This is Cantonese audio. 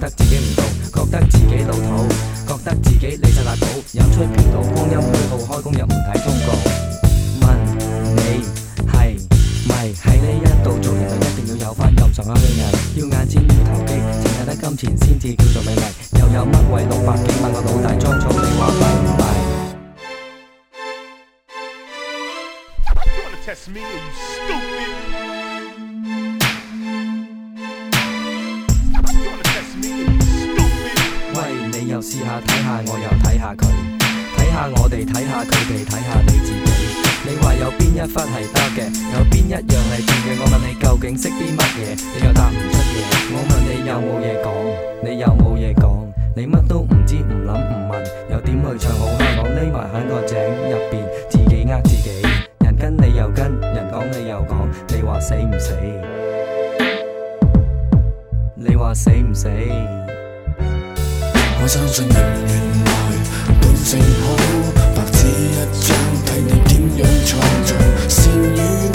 得自己唔到，覺得自己老土，覺得自己理晒大寶，飲出片度光陰虛耗，開工又唔睇通告。問你係咪喺呢一度做人就一定要有翻咁上下嘅人，要眼尖要投機，淨係得金錢先至叫做美麗，又有乜為600幾萬個老大裝草，你話弊唔弊 ？Test me, are you stupid? You wanna test me, are you stupid? 喂，你又試下睇下，我又睇下佢，睇下我哋，睇下佢哋，睇下你自己。你話有邊一忽係得嘅，有邊一樣係掂嘅？我問你究竟識啲乜嘢，你又答唔出嘢。我問你有冇嘢講，你有冇嘢講？你乜都唔知，唔諗唔問，又點去唱好香港？匿埋喺個井入邊，自己呃自己。人跟你又跟，人講你又講，你話死唔死？你話死唔死？ 我相信人原來本性好，白紙一張，睇你點樣創造善與惡。